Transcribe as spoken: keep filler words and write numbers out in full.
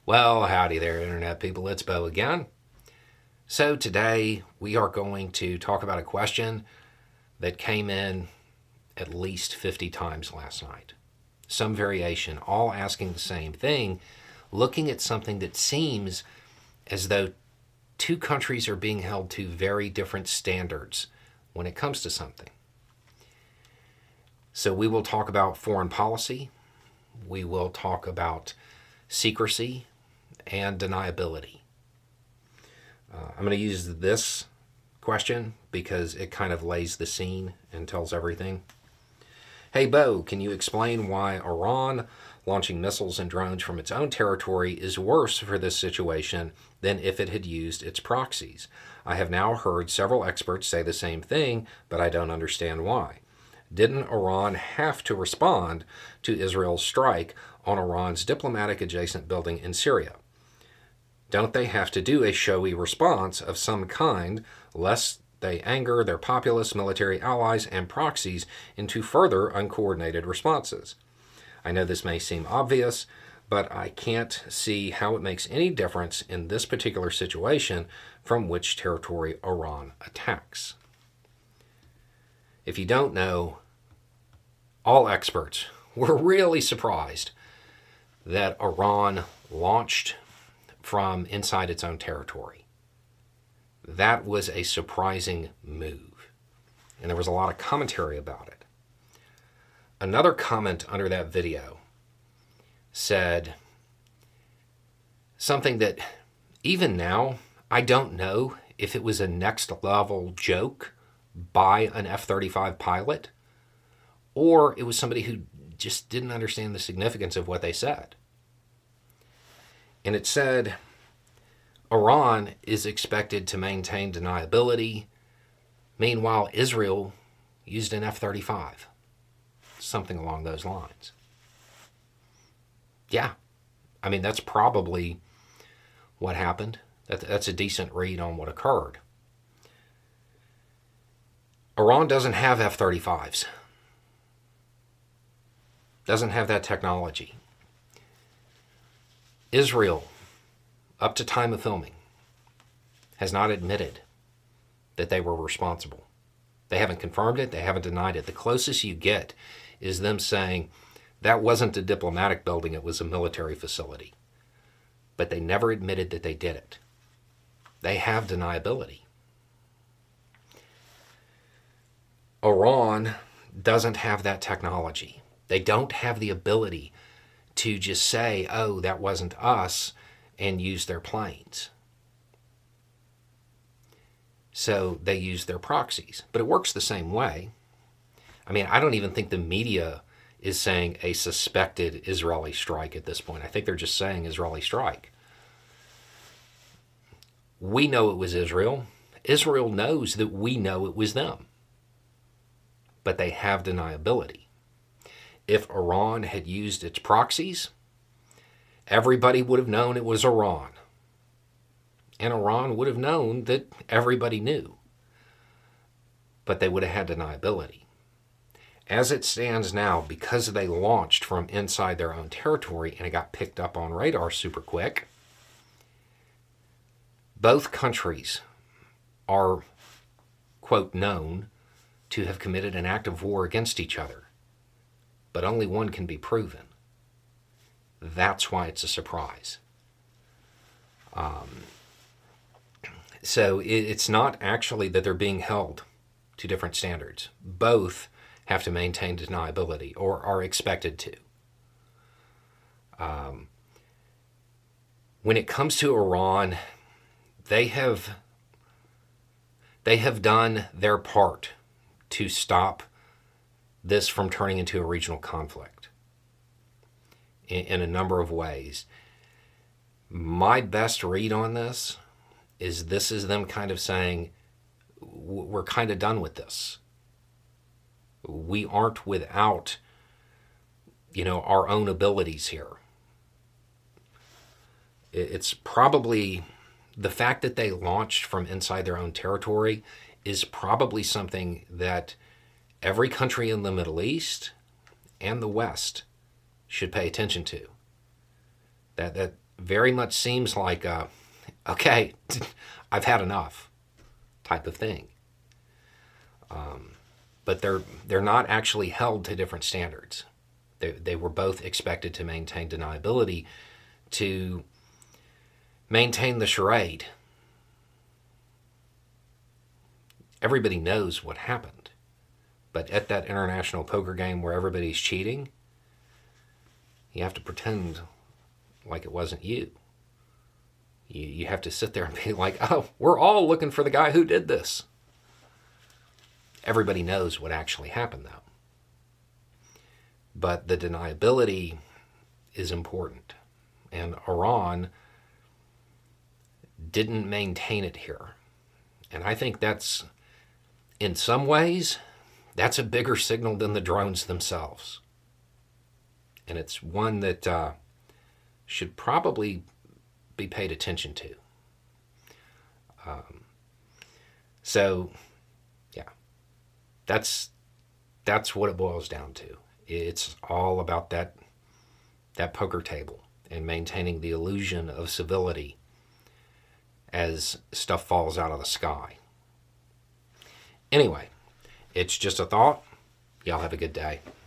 Well, howdy there, Internet people. It's Bo again. So today we are going to talk about a question that came in at least fifty times last night. Some variation, all asking the same thing, looking at something that seems as though two countries are being held to very different standards when it comes to something. So we will talk about foreign policy, we will talk about secrecy, and deniability. Uh, I'm going to use this question because it kind of lays the scene and tells everything. Hey, Bo, can you explain why Iran launching missiles and drones from its own territory is worse for this situation than if it had used its proxies? I have now heard several experts say the same thing, but I don't understand why. Didn't Iran have to respond to Israel's strike on Iran's diplomatic adjacent building in Syria? Don't they have to do a showy response of some kind, lest they anger their populous military allies and proxies into further uncoordinated responses? I know this may seem obvious, but I can't see how it makes any difference in this particular situation from which territory Iran attacks. If you don't know, all experts were really surprised that Iran launched from inside its own territory. That was a surprising move, and there was a lot of commentary about it. Another comment under that video said something that even now, I don't know if it was a next level joke by an F thirty-five pilot, or it was somebody who just didn't understand the significance of what they said. And it said, Iran is expected to maintain deniability. Meanwhile, Israel used an F thirty-five. Something along those lines. Yeah. I mean, that's probably what happened. That, that's a decent read on what occurred. Iran doesn't have F thirty-fives. Doesn't have that technology. Israel, up to time of filming, has not admitted that they were responsible. They haven't confirmed it. They haven't denied it. The closest you get is them saying that wasn't a diplomatic building, it was a military facility. But they never admitted that they did it. They have deniability. Iran doesn't have that technology. They don't have the ability to just say, oh, that wasn't us, and use their planes. So they use their proxies. But it works the same way. I mean, I don't even think the media is saying a suspected Israeli strike at this point. I think they're just saying Israeli strike. We know it was Israel. Israel knows that we know it was them. But they have deniability. If Iran had used its proxies, everybody would have known it was Iran. And Iran would have known that everybody knew. But they would have had deniability. As it stands now, because they launched from inside their own territory and it got picked up on radar super quick, both countries are, quote, known to have committed an act of war against each other. But only one can be proven. That's why it's a surprise. Um, so it, it's not actually that they're being held to different standards. Both have to maintain deniability or are expected to. Um, when it comes to Iran, they have they have done their part to stop this from turning into a regional conflict in, in a number of ways. My best read on this is this is them kind of saying, we're kind of done with this. We aren't without, you know, our own abilities here. It's probably the fact that they launched from inside their own territory is probably something that every country in the Middle East and the West should pay attention to. That that very much seems like a, okay, I've had enough type of thing. Um, but they're they're not actually held to different standards. They, they were both expected to maintain deniability, to maintain the charade. Everybody knows what happened. But at that international poker game where everybody's cheating, you have to pretend like it wasn't you. You, you have to sit there and be like, oh, we're all looking for the guy who did this. Everybody knows what actually happened, though. But the deniability is important. And Iran didn't maintain it here. And I think that's, in some ways, that's a bigger signal than the drones themselves. And it's one that uh, should probably be paid attention to. Um, so, yeah, that's that's what it boils down to. It's all about that that poker table and maintaining the illusion of civility as stuff falls out of the sky. Anyway, it's just a thought. Y'all have a good day.